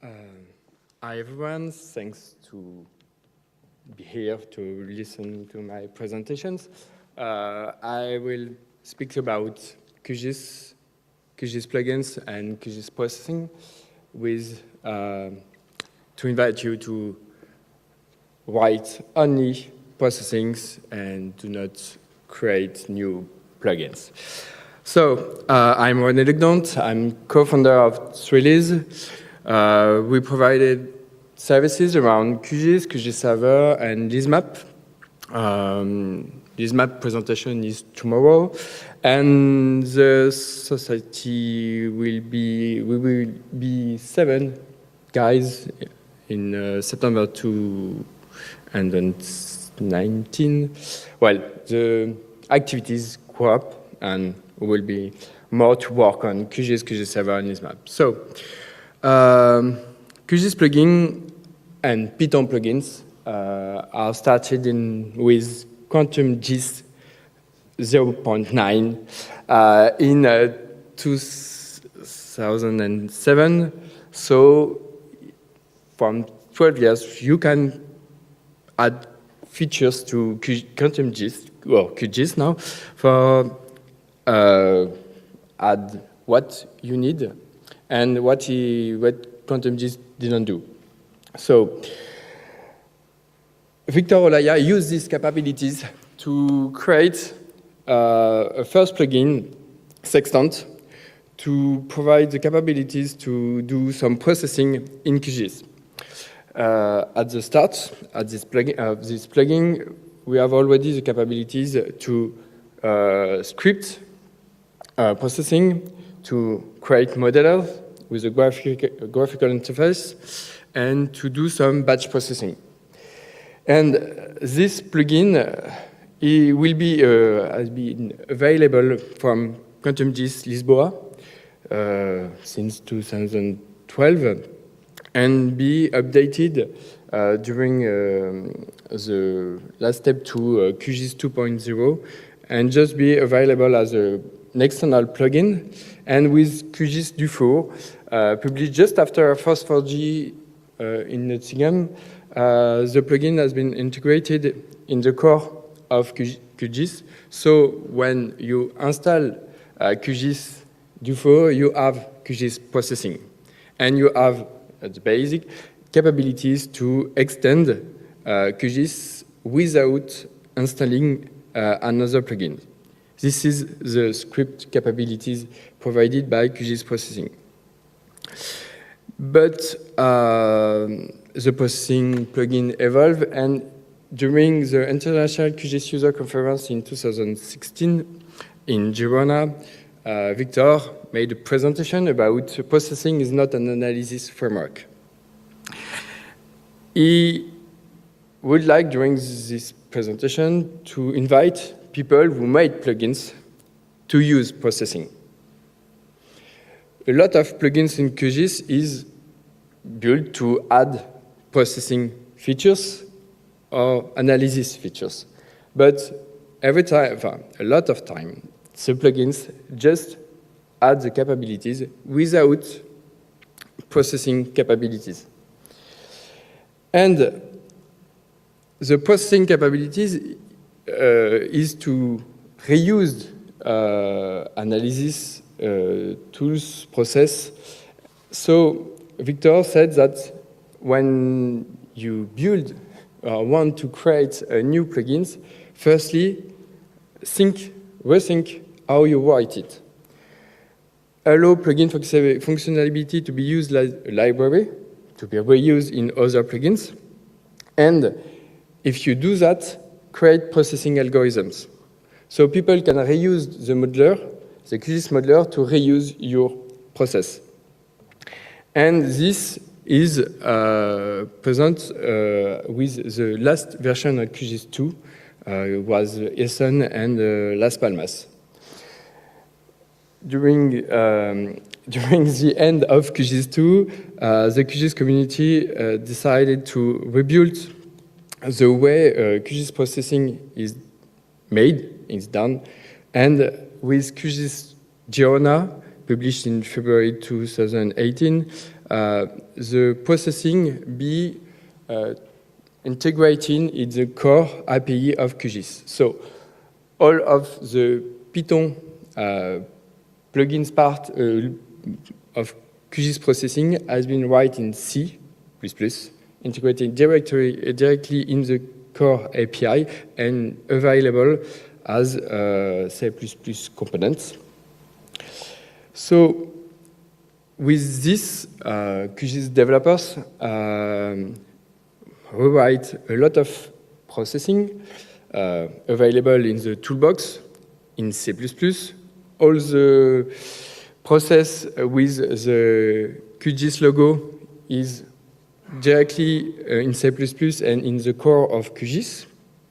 Uh, Hi everyone, thanks to be here to listen to my presentations. I will speak about QGIS plugins and QGIS processing to invite you to write only processings and do not create new plugins. So I'm René Legdant, I'm co-founder of Threeliz. We provided services around QGIS, QGIS Server, and LizMap. LizMap presentation is tomorrow, and the society we will be 7 guys in September 2019. Well, the activities go up, and we will be more to work on QGIS, QGIS Server, and LizMap. So, QGIS plugin and Python plugins are started with QuantumGIS 0.9 in 2007. So from 12 years, you can add features to QuantumGIS, or QGIS now, for add what you need and what QuantumGIS didn't do. So Victor Olaya used these capabilities to create a first plugin, Sextant, to provide the capabilities to do some processing in QGIS. At the start, at this plugin, we have already the capabilities to script processing, to create modelers with a graphical interface, and to do some batch processing. And this plugin will be has been available from QuantumGIS Lisboa since 2012, and be updated during the last step to QGIS 2.0, and just be available as an external plugin. And with QGIS Dufour, published just after FOSS4G in Nottingham, the plugin has been integrated in the core of QGIS. So when you install QGIS Dufour, you have QGIS processing, and you have the basic capabilities to extend QGIS without installing another plugin. This is the script capabilities provided by QGIS processing. But the processing plugin evolved, and during the International QGIS User Conference in 2016 in Girona, Victor made a presentation about processing is not an analysis framework. He would like, during this presentation, to invite people who made plugins to use processing. A lot of plugins in QGIS is built to add processing features or analysis features. But every time, a lot of time, the plugins just add the capabilities without processing capabilities. And the processing capabilities is to reuse analysis tools process. So Victor said that when you build or want to create a new plugins, firstly, rethink how you write it. Allow plugin functionality to be used like a library, to be reused in other plugins. And if you do that, create processing algorithms. So people can reuse the modeler, the QGIS modeler, to reuse your process. And this is present with the last version of QGIS 2, was Essen and Las Palmas. During the end of QGIS 2, the QGIS community decided to rebuild the way QGIS processing is made, is done, and with QGIS Girona, published in February 2018, the processing be integrated in the core API of QGIS. So all of the Python plugins part of QGIS processing has been written in C++, integrated directly in the core API and available as C++ components. So with this, QGIS developers rewrite a lot of processing available in the toolbox in C++. All the process with the QGIS logo is directly in C++ and in the core of QGIS.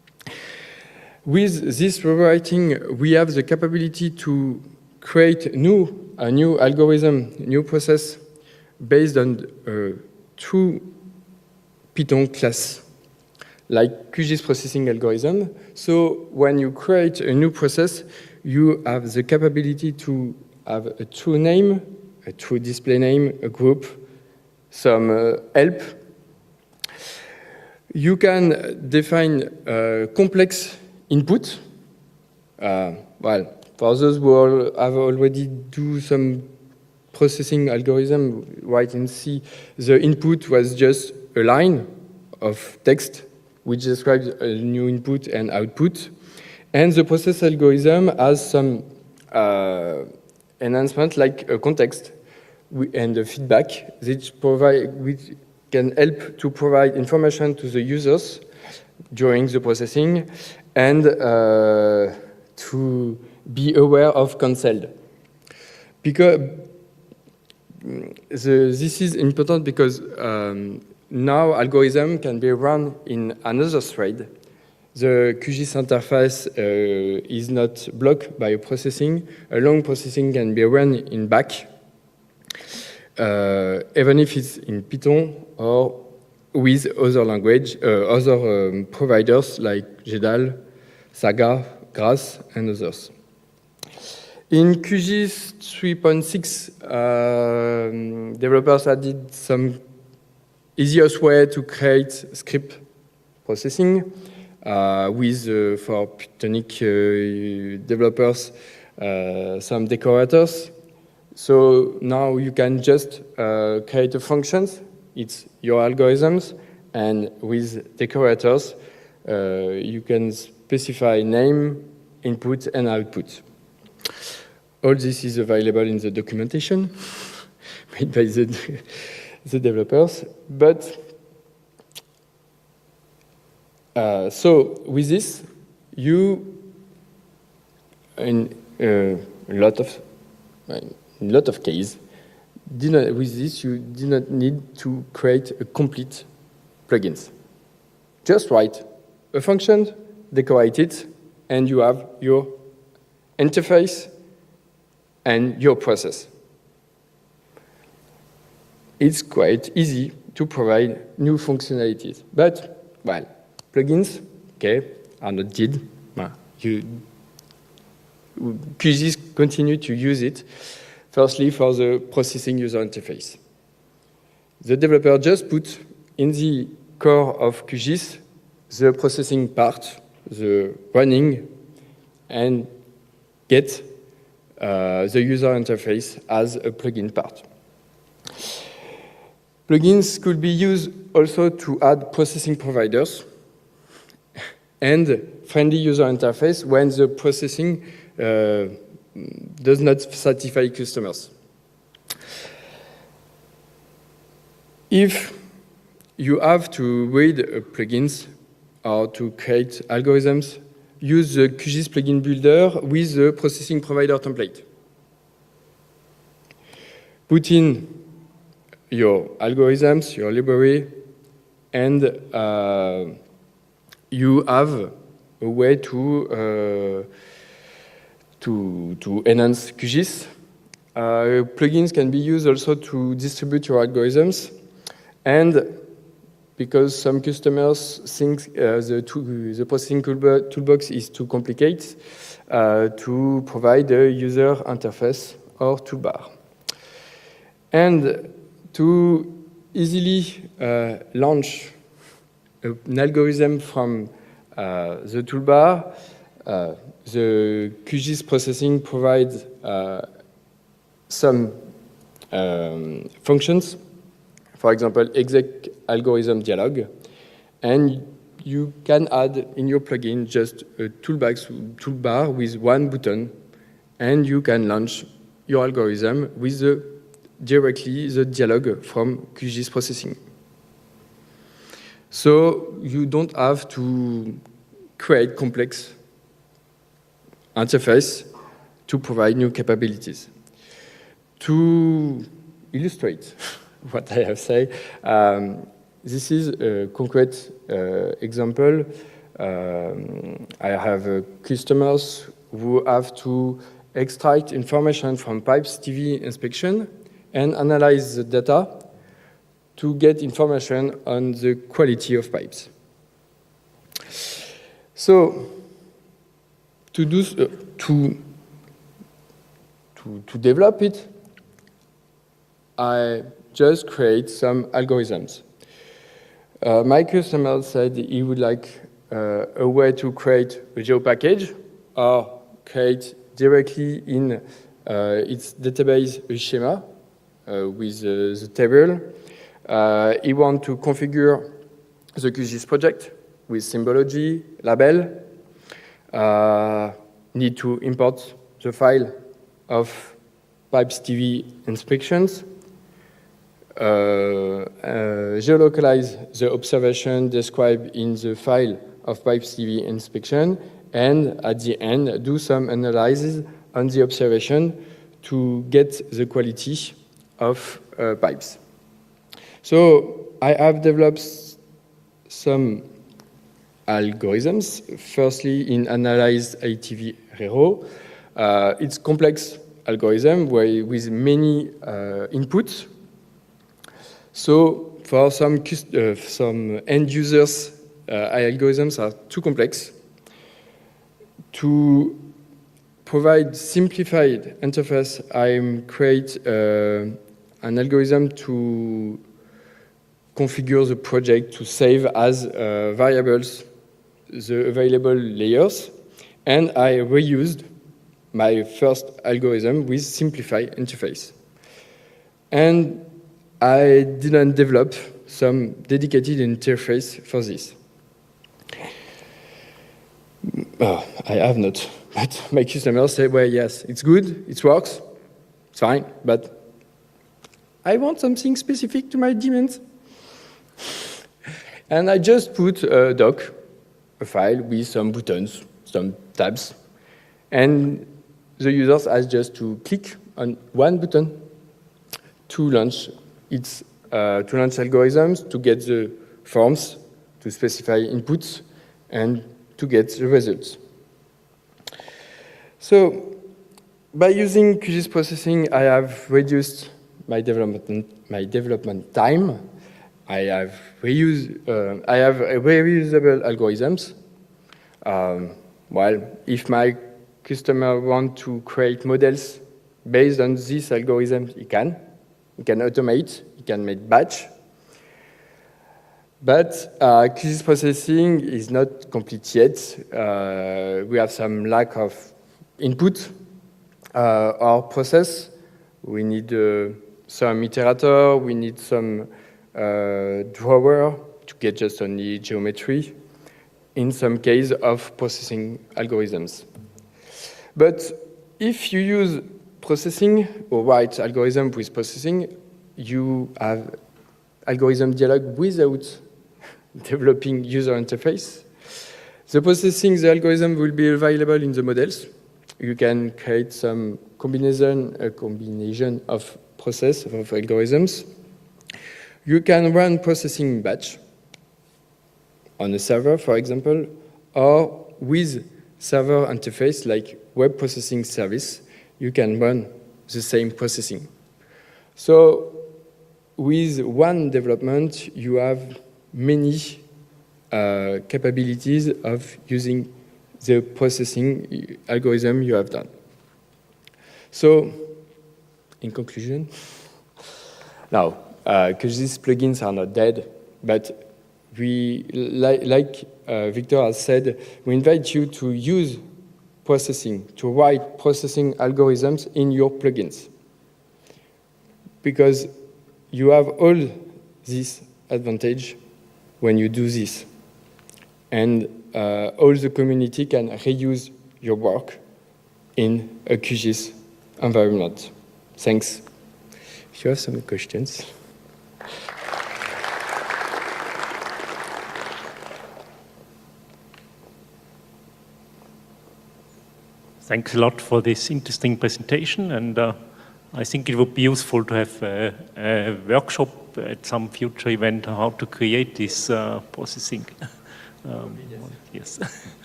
With this rewriting, we have the capability to create a new algorithm, new process based on two Python class, like QGIS processing algorithm. So when you create a new process, you have the capability to have a true name, a true display name, a group, some help. You can define complex input. Well, for those who have already do some processing algorithm right in C, the input was just a line of text which describes a new input and output. And the process algorithm has some enhancement like a context and a feedback which can help to provide information to the users during the processing and to be aware of cancelled. Because this is important because now algorithm can be run in another thread. The QGIS interface is not blocked by processing. A long processing can be run in back, even if it's in Python or with other language, other providers like GEDAL, Saga, GRASS, and others. In QGIS 3.6, developers added some easiest way to create script processing with, for Pythonic developers, some decorators. So now you can just create a functions. It's your algorithms, and with decorators, you can specify name, input, and output. All this is available in the documentation made by the developers. But so with this, you in a lot of cases, with this you do not need to create a complete plugins. Just write a function, decorate it, and you have your interface and your process. It's quite easy to provide new functionalities. But, well, plugins, okay, are not dead. QGIS continue to use it, firstly for the processing user interface. The developer just put in the core of QGIS the processing part, the running, and get the user interface as a plugin part. Plugins could be used also to add processing providers and friendly user interface when the processing does not satisfy customers. If you have to read plugins or to create algorithms, use the QGIS plugin builder with the processing provider template. Put in your algorithms, your library, and you have a way to enhance QGIS. Plugins can be used also to distribute your algorithms, and because some customers think the processing toolbox is too complicated, to provide a user interface or toolbar. And to easily launch an algorithm from the toolbar, the QGIS processing provides some functions, for example, exec algorithm dialog, and you can add in your plugin just a toolbar with one button, and you can launch your algorithm with directly the dialog from QGIS processing. So you don't have to create complex interface to provide new capabilities. To illustrate what I have said, this is a concrete example. I have customers who have to extract information from pipes TV inspection and analyze the data to get information on the quality of pipes. So, to develop it, I just create some algorithms. My customer said he would like a way to create a geo package or create directly in its database a schema with the table. He wants to configure the QGIS project with symbology, label, need to import the file of pipes TV inspections, geolocalize the observation described in the file of pipes TV inspection, and at the end, do some analysis on the observation to get the quality of pipes. So I have developed some algorithms, firstly in Analyze ITV Rero. It's complex algorithm with many inputs. So for some end users, algorithms are too complex. To provide simplified interface, I create an algorithm to configure the project to save as variables the available layers, and I reused my first algorithm with simplified interface. And I didn't develop some dedicated interface for this. I have not, but my customers say, well, yes, it's good, it works, it's fine, but I want something specific to my demands. And I just put a doc, a file with some buttons, some tabs, and the users has just to click on one button to launch algorithms, to get the forms, to specify inputs, and to get the results. So, by using QGIS processing, I have reduced my development time. I have reusable algorithms. Well, if my customer wants to create models based on this algorithm, he can. He can automate, he can make batch. But QGIS processing is not complete yet. We have some lack of input or process. We need some iterator, we need some drawer to get just only geometry in some case of processing algorithms. But if you use processing or write algorithm with processing, you have algorithm dialog without developing user interface. The algorithm will be available in the models. You can create some combination of process of algorithms. You can run processing batch on a server, for example, or with server interface like web processing service, you can run the same processing. So with one development, you have many capabilities of using the processing algorithm you have done. So, in conclusion, now, because these plugins are not dead, but we, like Victor has said, we invite you to use processing, to write processing algorithms in your plugins. Because you have all this advantage when you do this. And all the community can reuse your work in a QGIS environment. Thanks. If you have some questions. Thanks a lot for this interesting presentation, and I think it would be useful to have a workshop at some future event on how to create this processing. Yes.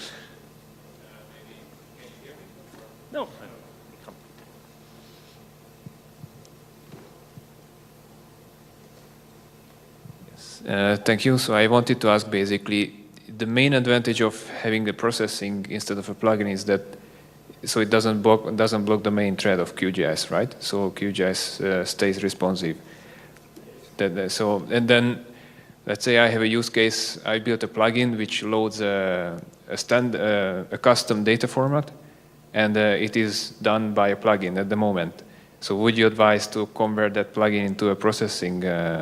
No. Yes. Thank you. So I wanted to ask basically, the main advantage of having the processing instead of a plugin is that so it doesn't block the main thread of QGIS, right? So QGIS stays responsive. And then let's say I have a use case. I built a plugin which loads a custom data format, and it is done by a plugin at the moment. So would you advise to convert that plugin into a processing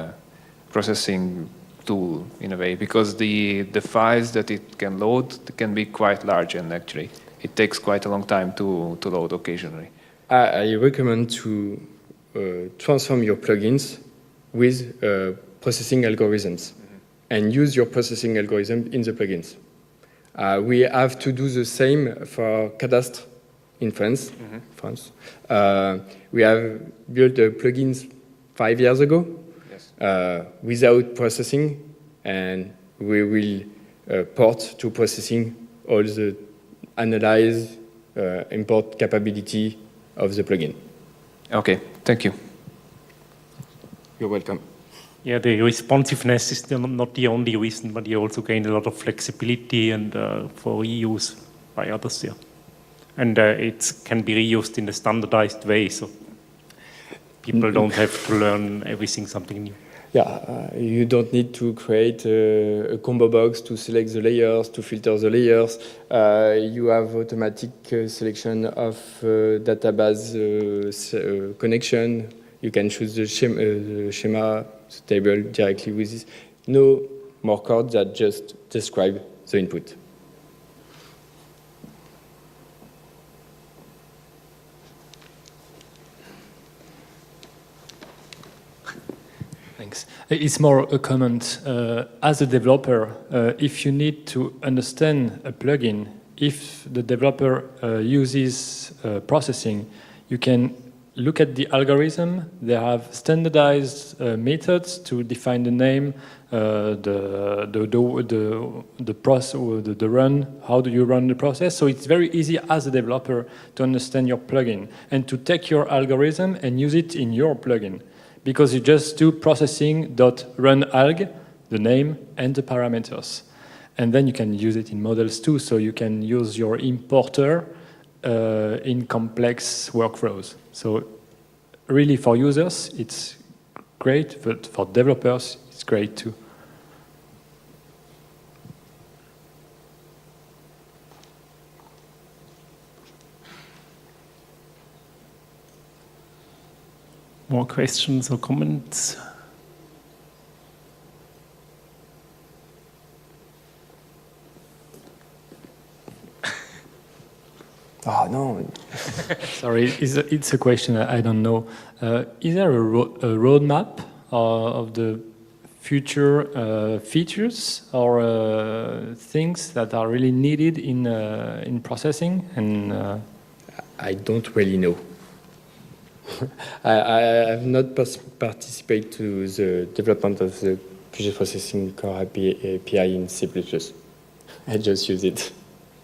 tool in a way? Because the files that it can load can be quite large, and actually it takes quite a long time to load occasionally. I recommend to transform your plugins with processing algorithms and use your processing algorithm in the plugins. We have to do the same for Cadastre in France. We have built the plugins 5 years ago without processing, and we will port to processing all the analyze, import capability of the plugin. Okay, thank you. You're welcome. Yeah, the responsiveness is not the only reason, but you also gain a lot of flexibility and for reuse by others. Yeah, and it can be reused in a standardized way, so people don't have to learn something new. Yeah, you don't need to create a combo box to select the layers, to filter the layers. You have automatic selection of database connection. You can choose the schema, the table directly with this. No more code that just describe the input. Thanks. It's more a comment. As a developer, if you need to understand a plugin, if the developer uses processing, you can look at the algorithm. They have standardized methods to define the name, the process, the run. How do you run the process? So it's very easy as a developer to understand your plugin and to take your algorithm and use it in your plugin. Because you just do processing.runAlg, the name and the parameters. And then you can use it in models too, so you can use your importer in complex workflows. So really for users, it's great, but for developers, it's great too. More questions or comments? Oh, no. Sorry, it's a question I don't know. Is there a roadmap of the future features or things that are really needed in processing? And I don't really know. I have not participated to the development of the QGIS Processing Core API in C++. I just use it.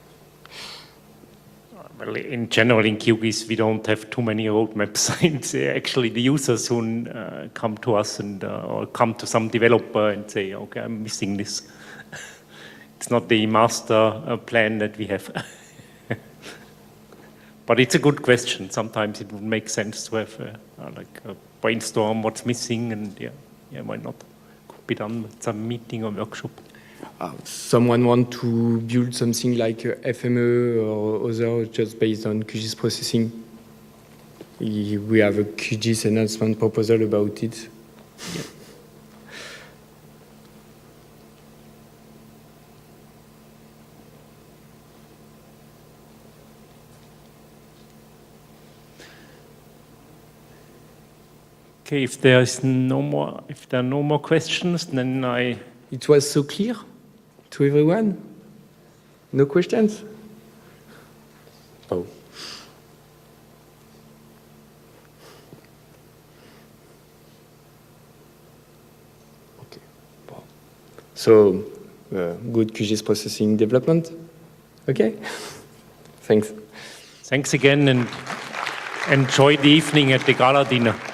Well, in general, in QGIS, we don't have too many roadmaps. It's actually the users who come to us and or come to some developer and say, okay, I'm missing this. It's not the master plan that we have. But it's a good question. Sometimes it would make sense to have like a brainstorm what's missing, and yeah, yeah, why not? Could be done with some meeting or workshop. Someone want to build something like FME or other just based on QGIS processing. We have a QGIS enhancement proposal about it. Yeah. Okay, if there are no more questions, then It was so clear to everyone? No questions? Oh. Okay. So, good QGIS processing development? Okay? Thanks. thanks again and enjoy the evening at the gala dinner.